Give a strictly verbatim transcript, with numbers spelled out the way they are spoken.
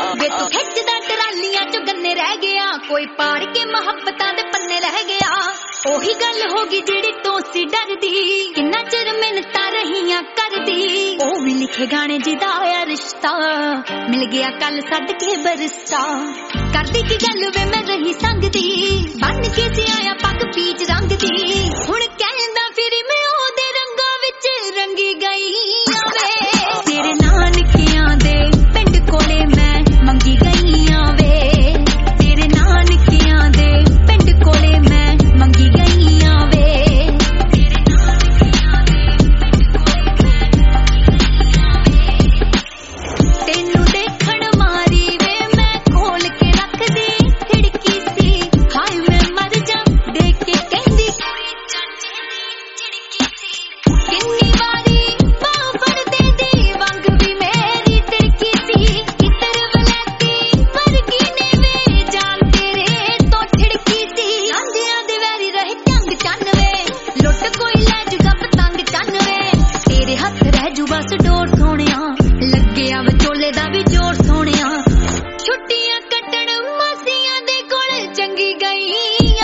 ਵੇ ਤੂੰ ਖਿੱਚਦਾ ਟਰਾਲੀਆਂ ਚ ਗੰਨੇ ਰਹਿ ਗਿਆ, ਕੋਈ ਪਾੜ ਕੇ ਮੁਹੱਬਤਾਂ ਦੇ ਪੰਨੇ ਰਹਿ ਗਿਆ। ਉਹੀ ਗੱਲ ਹੋ ਗਈ ਜਿਹੜੀ ਤੋਂ ਸੀ ਡਰਦੀ, ਕਿੰਨਾ ਚਿਰ ਮਿੰਨਤਾਂ ਰਹੀਆਂ ਕਰਦੀ। ਉਹ ਵੀ ਲਿਖੇ ਗਾਣੇ ਜਿਹਦਾ ਹੋਇਆ ਰਿਸ਼ਤਾ, ਮਿਲ ਗਿਆ ਕੱਲ ਸੱਦ ਕੇ ਬਰਸਾ। ਕਰਦੀ ਕੀ ਗੱਲ ਵੇ ਮੈਂ ਰਹੀ ਸੰਗਦੀ, ਬੰਨ ਕੇ ਸੀ ਆਇਆ ਪੱਗ ਪੀਚ ਰੰਗ ਦੀ। ਹੁਣ ਕਹਿੰਦਾ ਫਿਰ ਮੈਂ ਉਹਦੇ ਰੰਗਾਂ ਵਿੱਚ ਰੰਗੀ ਗਈ ਆਵੇ। ਤੇਰੇ ਨਾਨਕਿਆਂ ਦੇ ਪਿੰਡ ਕੋਲੇ ਮੈਂ ਮੰਗੀ ਗਈ ਆਵੇ, ਤੇਰੇ ਨਾਨਕਿਆਂ ਦੇ ਪਿੰਡ ਕੋਲੇ ਮੈਂ ਮੰਗੀ ਗਈ ਆਵੇ। ਤੇਰੇ ਨਾਨਕਿਆਂ ਦੇ ਪਿੰਡ ਕੋਲੇ ਮੈਂ ਮੰਗੀ ਗਈ ਆਵੇ। ਤੈਨੂੰ ਦੇਖਣ ਮਾਰੀ ਵੇ ਮੈਂ ਖੋਲ ਕੇ ਰੱਖਦੀ ਖਿੜਕੀ ਸੀ, ਹਾਏ ਮੈਂ ਮਰ ਜਾ ਦੇਖ ਕੇ ਕਹਿੰਦੀ ਕੋਈ ਚਾਚੇ ਦੀ ਝਿੜਕੀ ਸੀ। ਕਿੰਨੀ ਵਾਰੀ ਬਾਹ ਫੜਦੇ ਦੀ ਵੰਗ ਵੀ ਮੇਰੀ ਤਿਰਕੀ ਸੀ, ਕਿੱਧਰ ਵਲੈਤੀ ਵਰਗੀ ਨੇ ਵੇ ਜਾਨ ਤੇਰੇ ਤੋਂ ਛਿੜਕੀ ਸੀ। ਆਂਦਿਆਂ ਦੇ ਵੈਰੀ ਰਹੇ ਢੰਗ ਚੰਨ ਵੇ, ਲੁੱਟ ਕੋਈ ਲੈ ਜੂਗਾ ਪਤੰਗ ਚੰਨ ਵੇ। ਤੇਰੇ ਹੱਥ ਰਹਿ ਜੂ ਬਸ ਡੋਰ ਸੋਹਣਿਆ, ਲੱਗਿਆ ਵਿਚੋਲੇ ਦਾ ਵੀ ਜੋਰ ਸੋਹਣਿਆ। ਛੁੱਟੀਆਂ ਕੱਟਣ ਮਾਸੀਆਂ ਦੇ ਕੋਲ ਚੰਗੀ ਗਈ